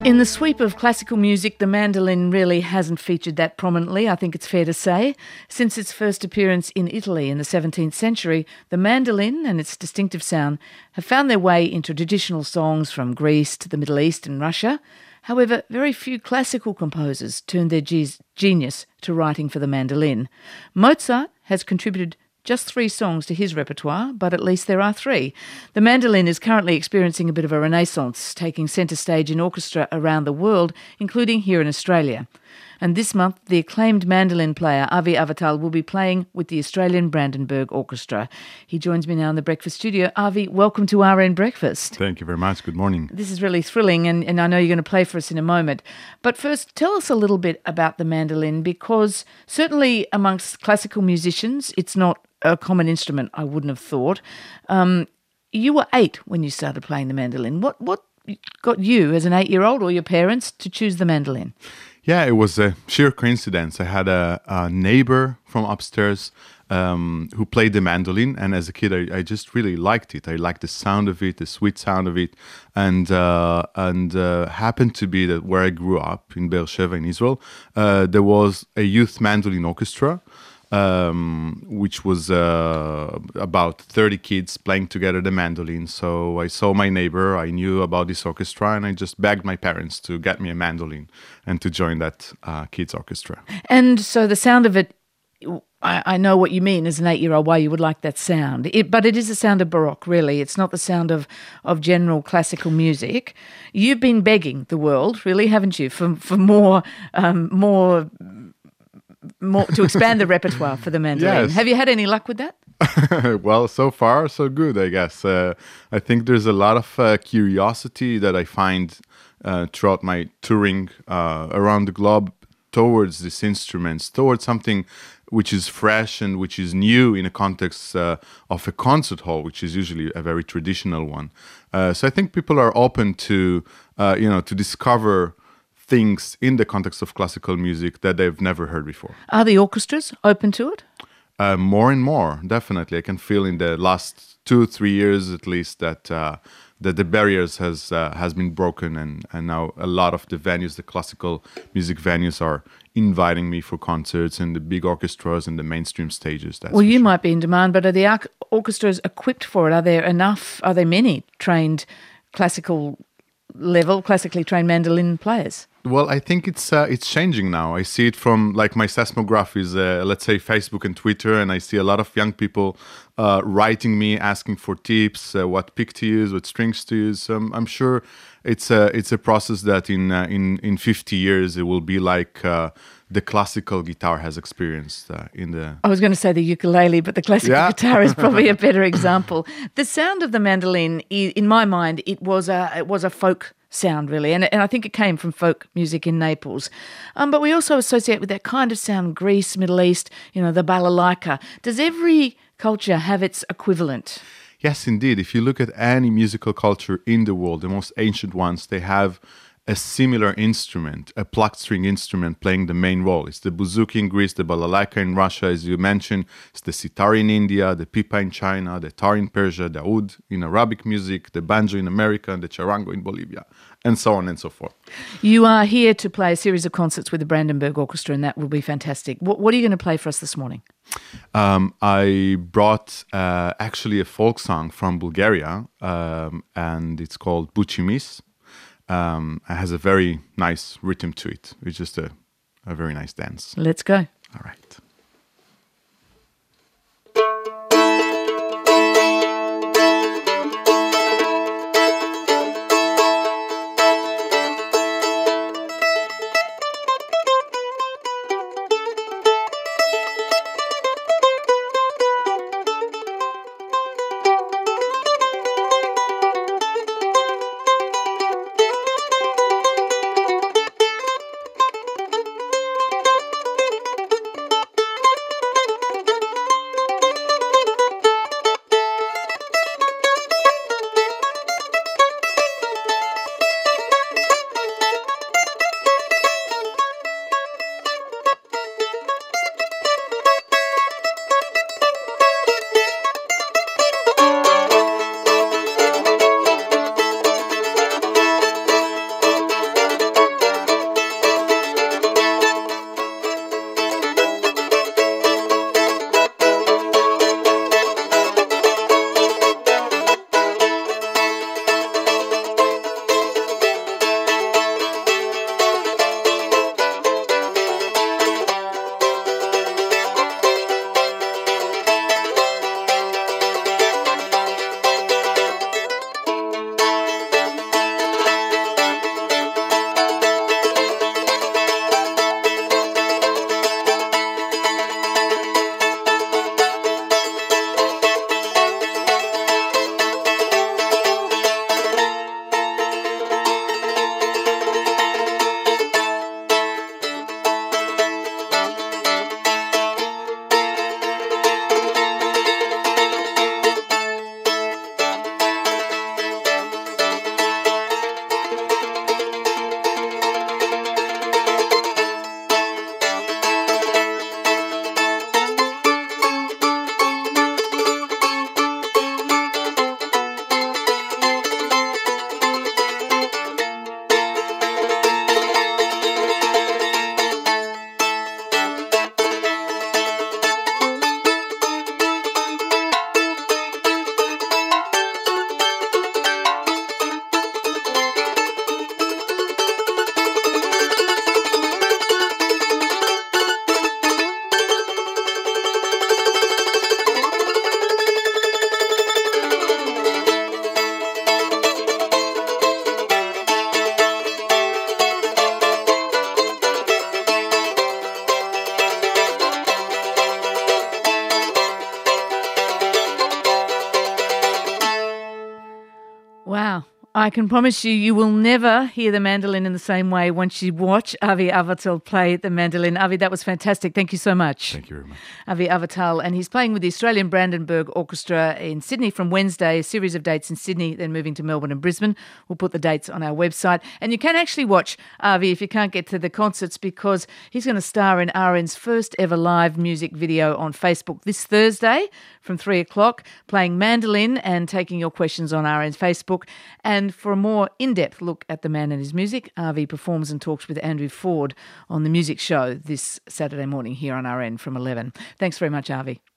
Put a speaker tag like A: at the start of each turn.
A: In the sweep of classical music, the mandolin really hasn't featured that prominently, I think it's fair to say. Since its first appearance in Italy in the 17th century, the mandolin and its distinctive sound have found their way into traditional songs from Greece to the Middle East and Russia. However, very few classical composers turned their genius to writing for the mandolin. Mozart has contributed just 3 songs to his repertoire, but at least there are 3. The mandolin is currently experiencing a bit of a renaissance, taking centre stage in orchestra around the world, including here in Australia. And this month, the acclaimed mandolin player Avi Avital will be playing with the Australian Brandenburg Orchestra. He joins me now in the breakfast studio. Avi, welcome to RN Breakfast.
B: Thank you very much. Good morning.
A: This is really thrilling, and I know you're going to play for us in a moment. But first, tell us a little bit about the mandolin, because certainly amongst classical musicians, it's not a common instrument, I wouldn't have thought. You were 8 when you started playing the mandolin. What got you, as an 8-year-old, or your parents, to choose the mandolin?
B: Yeah, it was a sheer coincidence. I had a neighbor from upstairs who played the mandolin, and as a kid, I just really liked it. I liked the sound of it, the sweet sound of it, and happened to be that where I grew up in Beersheba in Israel, there was a youth mandolin orchestra. Which was about 30 kids playing together the mandolin. So I saw my neighbor, I knew about this orchestra, and I just begged my parents to get me a mandolin and to join that kids orchestra.
A: And so the sound of it, I know what you mean as an 8-year-old, why you would like that sound. But it is the sound of Baroque, really. It's not the sound of general classical music. You've been begging the world, really, haven't you, for more to expand the repertoire for the mandolin.
B: Yes.
A: Have you had any luck with that?
B: Well, so far, so good, I guess. I think there's a lot of curiosity that I find throughout my touring around the globe towards these instruments, towards something which is fresh and which is new in a context of a concert hall, which is usually a very traditional one. So I think people are open to, to discover things in the context of classical music that they've never heard before.
A: Are the orchestras open to it?
B: More and more, definitely. I can feel in the last 2-3 years at least that the barriers has been broken, and now a lot of the venues, the classical music venues, are inviting me for concerts, and the big orchestras and the mainstream stages.
A: Well, you might be in demand, but are the orchestras equipped for it? Are there many trained classically trained mandolin players?
B: Well, I think it's changing now. I see it from, like, my seismograph is, let's say, Facebook and Twitter, and I see a lot of young people writing me, asking for tips, what pick to use, what strings to use. I'm sure it's a process that in 50 years it will be like the classical guitar has experienced I was
A: going to say the ukulele, but the classical guitar is probably a better example. The sound of the mandolin, in my mind, it was a folk sound, really, and I think it came from folk music in Naples. But we also associate with that kind of sound Greece, Middle East, the balalaika. Does every culture have its equivalent?
B: Yes, indeed. If you look at any musical culture in the world, the most ancient ones, they have a similar instrument, a plucked string instrument playing the main role. It's the bouzouki in Greece, the balalaika in Russia, as you mentioned. It's the sitar in India, the pipa in China, the tar in Persia, the oud in Arabic music, the banjo in America, and the charango in Bolivia, and so on and so forth.
A: You are here to play a series of concerts with the Brandenburg Orchestra, and that will be fantastic. What are you going to play for us this morning?
B: I brought actually a folk song from Bulgaria, and it's called Buchimis. It has a very nice rhythm to it. It's just a very nice dance.
A: Let's go.
B: All right.
A: I can promise you, you will never hear the mandolin in the same way once you watch Avi Avatal play the mandolin. Avi, that was fantastic. Thank you so much.
B: Thank you very much.
A: Avi Avatal, and he's playing with the Australian Brandenburg Orchestra in Sydney from Wednesday, a series of dates in Sydney, then moving to Melbourne and Brisbane. We'll put the dates on our website. And you can actually watch Avi if you can't get to the concerts, because he's going to star in RN's first ever live music video on Facebook this Thursday from 3 o'clock, playing mandolin and taking your questions on RN's Facebook. And for a more in-depth look at the man and his music, Avi performs and talks with Andrew Ford on the music show this Saturday morning here on RN from 11. Thanks very much, Avi.